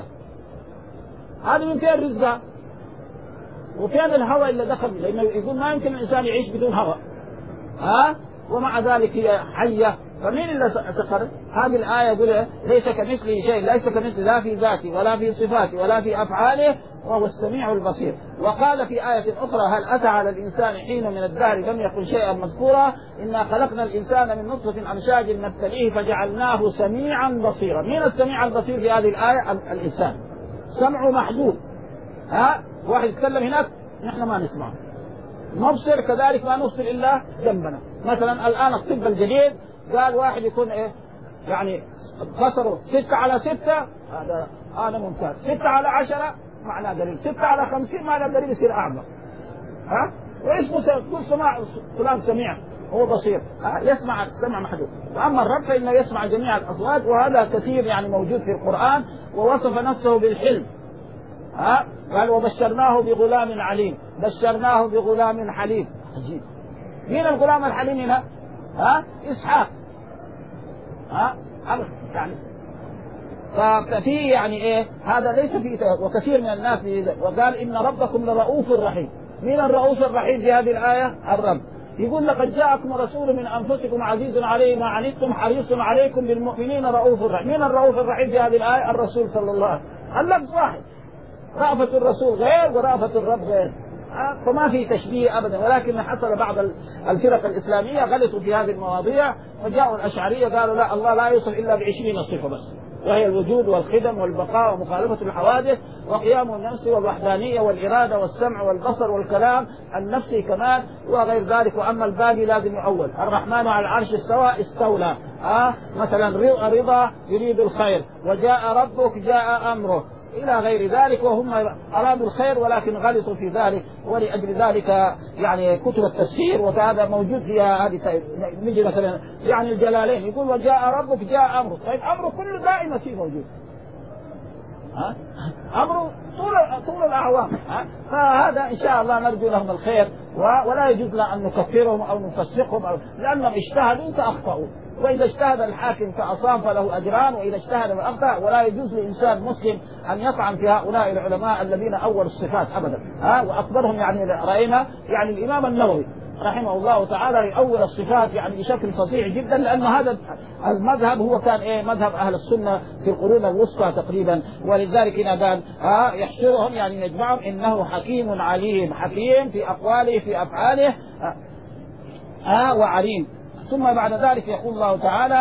هذا من فين رزقها وفين الهواء اللي دخل، لأنه يقول ما يمكن الإنسان يعيش بدون هواء. ها ومع ذلك هي حية، فمين اللي سخر؟ هذه الآية يقول ليس كمثله شيء، ليس كمثله لا في ذاته ولا في صفاته ولا في أفعاله وهو السميع البصير. وقال في آية أخرى هل أتى على الإنسان حين من الدهر لم يكن شيئا مذكورا إنا خلقنا الإنسان من نطفة أمشاج نبتليه فجعلناه سميعا بصيرا. مين السميع البصير في هذه الآية؟ الإنسان، سمعه محدود. ها واحد يتكلم هناك نحن ما نسمع، نبصر كذلك ما نبصر إلا جنبنا. مثلا الآن الطب الجديد قال واحد يكون إيه يعني بصره ستة على ستة هذا هذا ممتاز، ستة على عشرة معناه قليل، ستة على خمسين معناه قليل يصير أعمى. ها واسمه كل سماع فلان سميع هو بصير، يسمع سمع محدود. وأما الرب فإنه يسمع جميع الأصوات، وهذا كثير يعني موجود في القرآن. ووصف نفسه بالحلم، ها قال وبشرناه بغلام عليم، بشرناه بغلام حليم. عجيب، مين الغلام الحليم هنا؟ ها إسحاق. ها يعني ففي يعني ايه هذا ليس فيه، وكثير من الناس وقال ان ربكم لرؤوف رحيم. مين الرؤوف الرحيم في هذه الآية؟ الرب. يقول لقد جاءكم رسول من انفسكم عزيز عليه ما عنتم حريص عليكم بالمؤمنين رؤوف رحيم. مين الرؤوف الرحيم في هذه الآية؟ الرسول صلى الله عليه وسلم. اللفظ واحد، رأفة الرسول غير ورأفة الرب غير، فما في تشبيه أبدا. ولكن حصل بعض الفرق الإسلامية غلطوا في هذه المواضيع، فجاءوا الأشعرية قالوا لا الله لا يوصف إلا بعشرين صفة بس، وهي الوجود والخدم والبقاء ومخالفة الحوادث وقيام النفس والوحدانية والإرادة والسمع والبصر والكلام النفسي كمان وغير ذلك. وأما الباقي لازم يؤول. الرحمن على العرش استوى استولى، آه مثلا رضا يريد الخير، وجاء ربك جاء أمره إلى غير ذلك. وهم أرادوا الخير ولكن غلطوا في ذلك، ولأجل ذلك يعني كتب التفسير وهذا موجود فيها. هذه نجي مثلا يعني الجلالين يقول وجاء ربك جاء أمره، طيب أمره كله دائما فيه موجود، ها أمره طول طول الأعوام. فهذا إن شاء الله نرجو لهم الخير، ولا يجوز لنا أن نكفرهم أو نفسقهم أو لأنهم اجتهدوا فأخطأوا. وإذا اجتهد الحاكم فأصاب فله أجران، وإذا اجتهد فأخطأ. ولا يجوز لإنسان مسلم أن يطعن في هؤلاء العلماء الذين أولوا الصفات أبدا. ها وأكبرهم يعني رأينا يعني الإمام النووي رحمه الله تعالى يؤول الصفات يعني بشكل فصيح جدا، لأن هذا المذهب هو كان إيه مذهب أهل السنة في القرون الوسطى تقريبا. ولذلك هنا قال ها يحشرهم يعني يجمعهم إنه حكيم عليم، حكيم في أقواله في أفعاله ها وعليم. ثم بعد ذلك يقول الله تعالى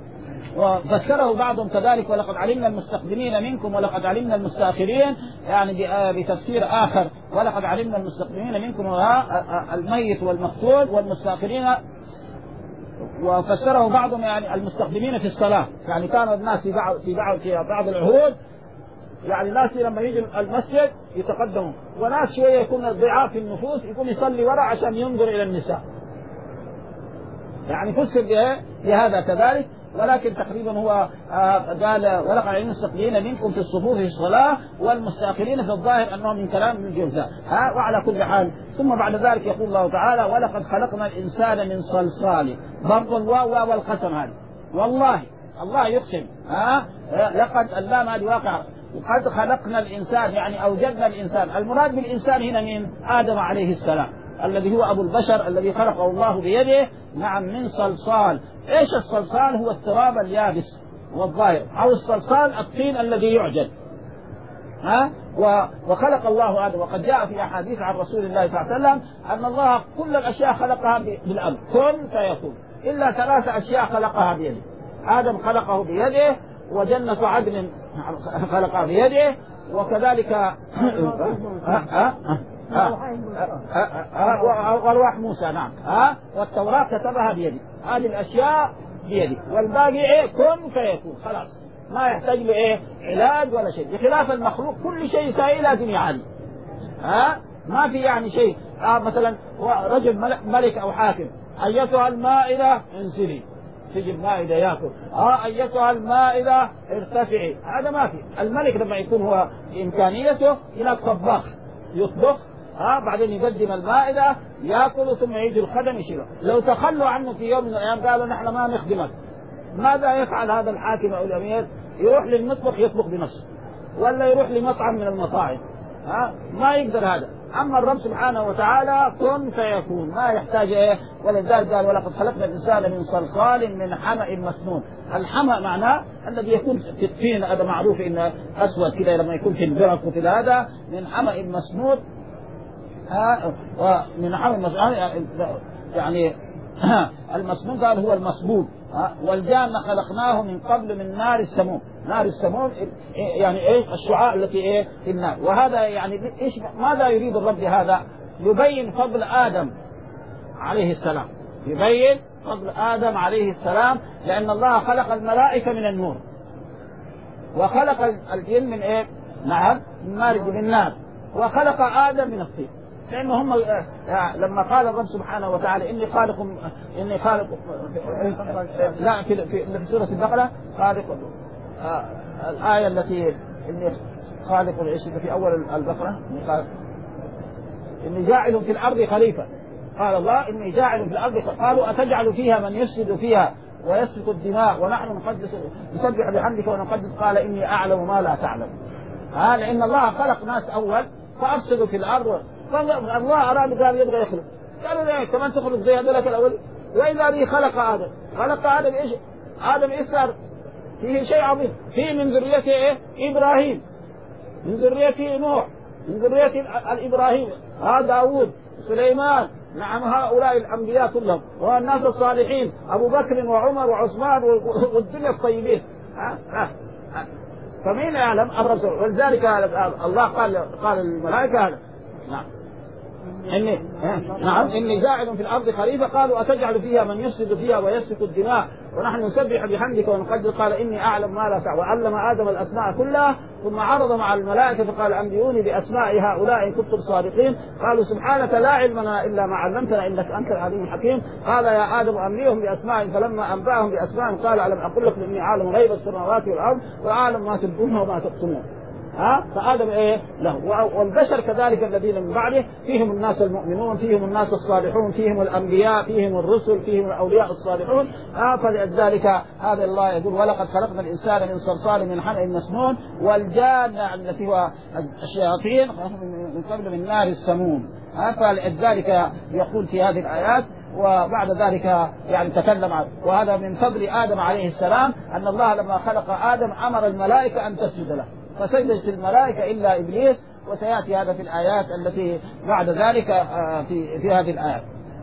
وفسره بعضهم كذلك ولقد علمنا المستقدمين منكم ولقد علمنا المستأخرين، يعني بتفسير آخر ولقد علمنا المستقدمين منكم الميت والمقتول والمستأخرين. وفسره بعضهم يعني المستقدمين في الصلاة، يعني كانوا الناس في بعض في بعض في بعض العهود يعني ناس لما يجي المسجد يتقدموا، وناس شوية يكون ضعاف في النفوس يكون يصلي وراء عشان ينظر إلى النساء، يعني فسر بهذا كذلك. ولكن تقريبا هو قال ولقد علمنا المستقدمين منكم في الصفوف في الصلاة والمستأخرين في الظاهر أنهم من كلام من الجوزاء. ها وعلى كل حال ثم بعد ذلك يقول الله تعالى ولقد خلقنا الإنسان من صلصال، برضو الواو والقسم هذه والله الله يقسم ها لقد اللام هذه واقع، وقد خلقنا الإنسان يعني أوجدنا الإنسان. المراد بالإنسان هنا من آدم عليه السلام الذي هو أبو البشر الذي خلقه الله بيده، نعم من صلصال. إيش الصلصال؟ هو التراب اليابس والظاهر، أو الصلصال الطين الذي يعجن. ها وخلق الله آدم، وقد جاء في أحاديث عن رسول الله صلى الله عليه وسلم أن الله كل الأشياء خلقها بالأمر كن فيكون، إلا ثلاث أشياء خلقها بيده. آدم خلقه بيده، وجنة عدن خلقها بيده، وكذلك وأرواح موسى نعم ها والتوراة كتبها بيدي. هذه الأشياء بيدي، والباقي إيه كن فيكون خلاص، ما يحتاج له إيه علاج ولا شيء، بخلاف المخلوق كل شيء يساوي لازم يعالج. ها ما في يعني شيء آه مثلا رجل ملك أو حاكم أيتها المائدة انزلي، تجي المائدة يأكل اه أيتها المائدة ارتفعي، هذا ما في. الملك لما يكون هو بإمكانيته هناك طباخ يطبخ ها آه بعدين يقدم المائدة يأكل ثم يجي الخدم يشيله. لو تخلوا عنه في يوم من الأيام قالوا نحن ما نخدمك، ماذا يفعل هذا الحاكم أو الأمير؟ يروح للمطبخ يطبخ بنفسه، ولا يروح لمطعم من المطاعم ها آه ما يقدر هذا. أما الرب سبحانه وتعالى كن فيكون، ما يحتاج إيه. ولذلك قال ولقد خلقنا الإنسان من صلصال من حمأ مسنون. الحمأ معناه الذي يكون في الطين، هذا معروف إنه أسود كذا لما يكون في البرك وفي هذا، من حمأ مسنون. ها ومن حمأ مسنون يعني المسنون قال هو المصبوب. والجان خلقناه من قبل من نار السموم. نار السموم يعني ايه؟ الشعاع التي ايه في النار. وهذا يعني ايش ماذا يريد الرب هذا؟ يبين فضل آدم عليه السلام، يبين فضل آدم عليه السلام، لأن الله خلق الملائكة من النور وخلق الجن من ايه؟ نعم من مارج من النار، وخلق آدم من الطين. لأنه هم لما قال الرب سبحانه وتعالى إني خالق إني خالق لا في في سورة البقرة خالق آه الآية التي إني خالق العيش في أول البقرة إني خالق إني جاعل في الأرض خليفة. قال الله إني جاعل في الأرض، قالوا أتجعل فيها من يفسد فيها ويسفك الدماء ونحن نقدس نسبح بحمدك ونقدس، قال إني أعلم ما لا تعلم. ها لأن الله خلق ناس أول فأفسدوا في الأرض، الله أراد قال يبغى يخلق، قالوا ليه كمان تخلق زي هذولك الأول؟ وإذا به خلق آدم، خلق آدم إيش؟ آدم إيش صار؟ فيه شيء عظيم، فيه من ذريته إيه؟ إبراهيم، من ذريته نوح، من ذريته الإبراهيم، ها داود، سليمان، نعم هؤلاء الأنبياء كلهم والناس الصالحين، أبو بكر وعمر وعثمان والدنيا الطيبين. ها ها ها. فمين يعلم الرسول؟ ولذلك الله قال قال الملائكة هذا نعم إني نعم إني جاعل في الأرض خليفة، قالوا أتجعل فيها من يفسد فيها ويسفك الدماء ونحن نسبح بحمدك ونقدس، قال إني أعلم ما لا تعلم. وعلم آدم الأسماء كلها ثم عرض مع الملائكة فقال أنبئوني بأسماء هؤلاء إن كنتم صادقين. قالوا سبحانك لا علم لنا إلا ما علمتنا إنك أنت العليم الحكيم. قال يا آدم أنبئهم بأسمائهم، فلما أنبأهم بأسمائهم قال ألم أقل لكم إني عالم غيب السماوات والأرض وأعلم ما تبدون وما تكتمون. ها فآدم إيه له، والبشر كذلك الذين من بعده فيهم الناس المؤمنون، فيهم الناس الصالحون، فيهم الأنبياء، فيهم الرسل، فيهم الأولياء الصالحون. ها فلذلك هذا الله يقول ولقد خلقنا الإنسان من صلصال من حمأ مسنون والجان التي هو الشياطين من قبل من نار السموم. ها فلذلك يقول في هذه الآيات وبعد ذلك يعني تكلم عنه. وهذا من فضل آدم عليه السلام أن الله لما خلق آدم أمر الملائكة أن تسجد له فسجدت الملائكة إلا إبليس، وسيأتي هذا في الآيات التي بعد ذلك في في هذه الآيات.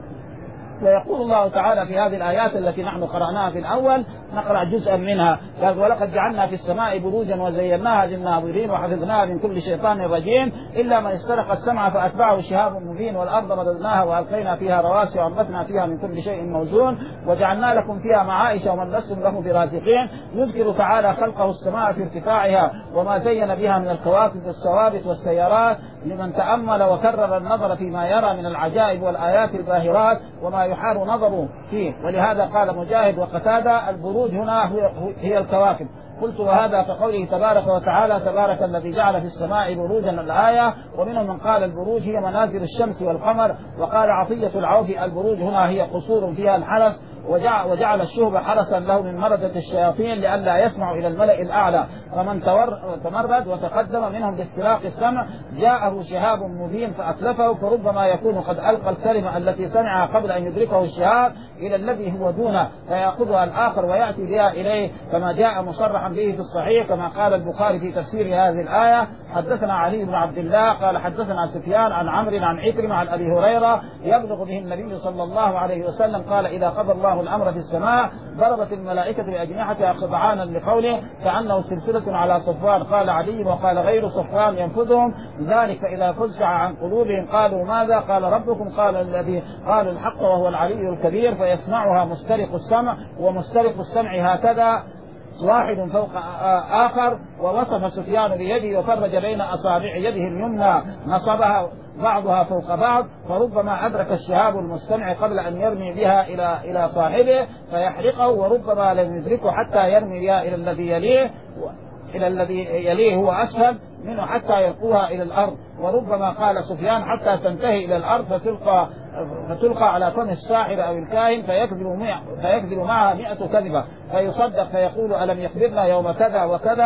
ويقول الله تعالى في هذه الآيات التي نحن قرأناها في الأول نقرأ جزءا منها. قال ولقد جعلنا في السماء بروجا وزيناها للناظرين وحفظناها من كل شيطان رجيم إلا من استرق السمع فأتبعه شهاب مبين والأرض مددناها وألقينا فيها رواسي وأنبتنا فيها من كل شيء موزون وجعلنا لكم فيها معائش ومن لستم له برازقين. يذكر تعالى خلقه السماء في ارتفاعها وما زين بها من الكواكب والثوابت والسيارات لمن تأمل وكرر النظر فيما يرى من العجائب والآيات الباهرات وما يحار نظره فيه. ولهذا قال مجاهد وقتادة البروج هنا هي الكواكب. قلت وهذا كقوله تبارك وتعالى تبارك الذي جعل في السماء بروجا الآية. ومنهم من قال البروج هي منازل الشمس والقمر. وقال عطية العوف البروج هنا هي قصور فيها الحرس وجعل الشهب حرسا له من مردة الشياطين لئلا يسمعوا إلى الملأ الأعلى. فمن تمرد وتقدم منهم باستراق السمع جاءه شهاب مبين فأتلفه فربما يكون قد ألقى الكلمة التي سمعها قبل أن يدركه الشهاب إلى الذي هو دونه فيأخذها الآخر ويأتي بها إليه كما جاء مصرحا به في الصحيح كما قال البخاري في تفسير هذه الآية. حدثنا علي بن عبد الله قال حدثنا سفيان عن عمرو عن عكرمة عن أبي هريرة يبلغ به النبي صلى الله عليه وسلم قال إذا قضى الله الأمر في السماء ضربت الملائكة بأجنحتها خضعانا لقوله كأنه سلسلة على صفوان. قال علي وقال غير صفوان ينفذهم ذلك فإذا فزع عن قلوبهم قالوا ماذا؟ قال ربكم قال الذي قال الحق وهو العلي الكبير فيسمعها مسترق السمع ومسترق السمع هكذا واحد فوق آخر. ووصف سفيان بيده وفرج بين أصابع يده اليمنى نصبها بعضها فوق بعض فربما أدرك الشهاب المستمع قبل أن يرمي بها إلى إلى صاحبه فيحرقه وربما لم يدركه حتى يرمي بها إلى الذي يليه إلى الذي يليه هو أسفل منه حتى يلقوها إلى الأرض. وربما قال سفيان حتى تنتهي إلى الأرض فتلقى فتلقى على فم الساحر أو الكاهن فيكذب فيكذب معها مئة كذبة فيصدق فيقول ألم يخبرنا يوم كذا وكذا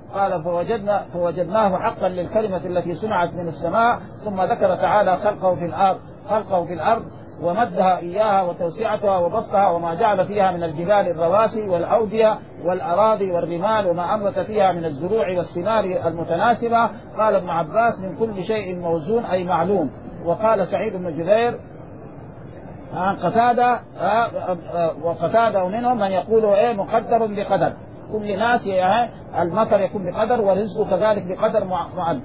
قال فوجدنا فوجدناه حقا للكلمة التي سمعت من السماء. ثم ذكر تعالى خلقه في الأرض خلقه في الأرض ومدها إياها وتوسعتها وبسطها وما جعل فيها من الجبال الرواسي والأودية والأراضي والرمال وما أنبت فيها من الزروع والثمار المتناسبة. قال ابن عباس من كل شيء موزون أي معلوم. وقال سعيد بن جبير عن قتادة وقتادة ومنهم من يقول إيه مقدر بقدر، كل ناس يعني المطر يكون بقدر والرزق كذلك بقدر معد.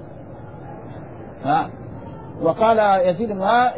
وقال يزيد ما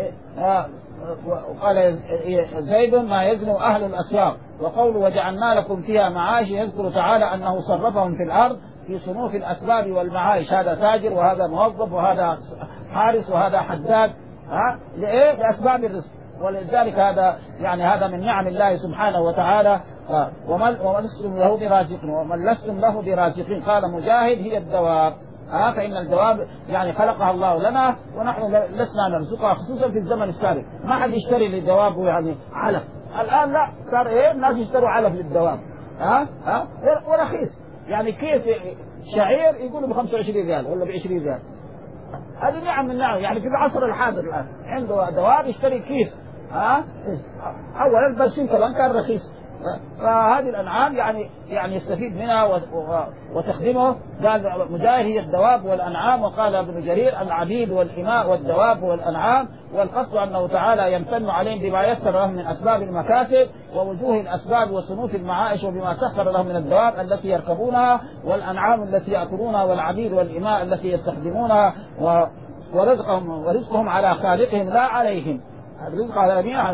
وقال زيد ما يزن أهل الأسواق. وقول وجعلنا لكم فيها معاش يذكر تعالى أنه صرفهم في الأرض في صنوف الأسباب والمعايش، هذا تاجر وهذا موظف وهذا حارس وهذا حداد، ها لإيه؟ لأسباب الرزق. ولذلك هذا يعني هذا من نعم الله سبحانه وتعالى. ومن لستم له برازقين ومن لستم له برازقين. قال مجاهد هي الدواب، آه فإن الدواب يعني خلقها الله لنا ونحن لسنا نرزقها، خصوصا في الزمن السابق ما حد يشتري للدواب يعني علف. الآن لا، صار إيه الناس يشتروا علف للدواب، ها آه آه ورخيص، يعني كيس شعير يقولوا ب خمسة وعشرين ريال ولا ب عشرين ريال. هذه نعم من نعم، يعني في العصر الحاضر الآن عنده دواب يشتري كيس، ها آه أولا البرسيم كمان كان رخيص. فهذه الأنعام يعني يعني يستفيد منها وتخدمه. قال مجاهد هي الدواب والأنعام. وقال ابن جرير العبيد والإماء والدواب والأنعام، والقصد أنه تعالى يمتن عليهم بما يسر لهم من أسباب المكاسب ووجوه الأسباب وصنوف المعائش وبما سخر لهم من الدواب التي يركبونها والأنعام التي يأكلونها والعبيد والإماء التي يستخدمونها، ورزقهم ورزقهم على خالقهم لا عليهم، الرزق على جميع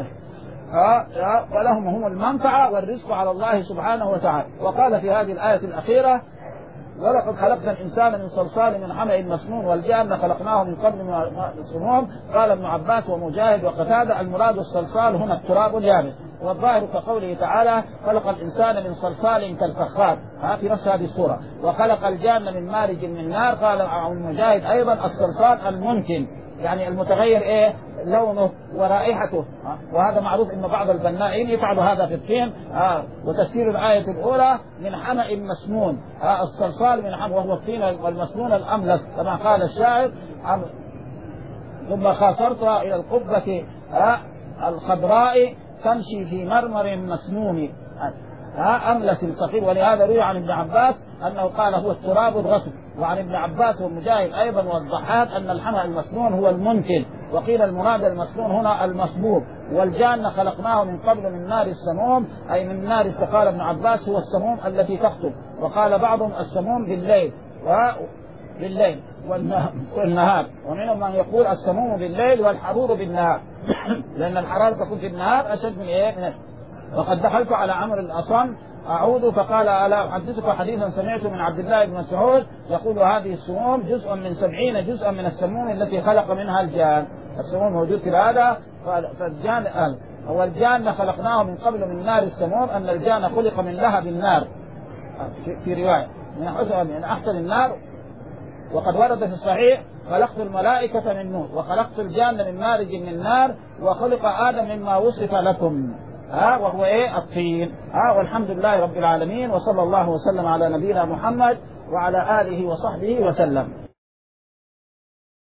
آه ولهم هم المنفعة والرزق على الله سبحانه وتعالى. وقال في هذه الآية الأخيرة ولقد خلقنا الإنسان من صلصال من حمأ مسنون والجان خلقناه من قبل من السموم. قال ابن عباس ومجاهد وقتادة المراد الصلصال هنا التراب اليابس، والظاهر كقوله تعالى خلق الإنسان من صلصال كالفخار ها في نفس هذه السورة. وخلق الجان من مارج من نار. قال المجاهد أيضا الصلصال المنتن يعني المتغير ايه لونه ورائحته. وهذا معروف ان بعض البنائين يفعلوا هذا في الطين. آه وتفسير الآية الأولى من حمأ مسنون، آه الصلصال من حمأ وهو الطين والمسنون الأملس كما قال الشاعر. ثم خاصرتها إلى القبة آه الخضراء تمشي في مرمر مسنون آه أملس صغير. ولهذا روي عن ابن عباس أنه قال هو التراب الرطب، وعن ابن عباس ومجاهد أيضا والضحاك أن الحمأ المسنون هو المنتن. وقيل المراد المسنون هنا المصبوب. والجان خلقناه من قبل من نار السموم أي من نار. قال ابن عباس هو السموم التي تخطب. وقال بعضهم السموم بالليل بالليل والنهار. ومنهم من يقول السموم بالليل والحرور بالنهار لأن الحرارة تكون في النهار أشد من إيه من. وقد دخلت على عمرو الأصم أعود فقال ألا أحدثك حديثا سمعته من عبد الله بن مسعود يقول هذه السموم جزء من سبعين جزءا من السموم التي خلق منها الجان. السموم موجود في هذا. فالجان آه. والجان خلقناه من قبل من نار السموم أن الجان خلق من لهب النار في رواية من أحسن من أحسن النار. وقد ورد في الصحيح خلقت الملائكة من نور وخلقت الجان من مارج من نار وخلق آدم مما وصف لكم ها وهو ايه الطين. ها والحمد لله رب العالمين وصلى الله وسلم على نبينا محمد وعلى آله وصحبه وسلم.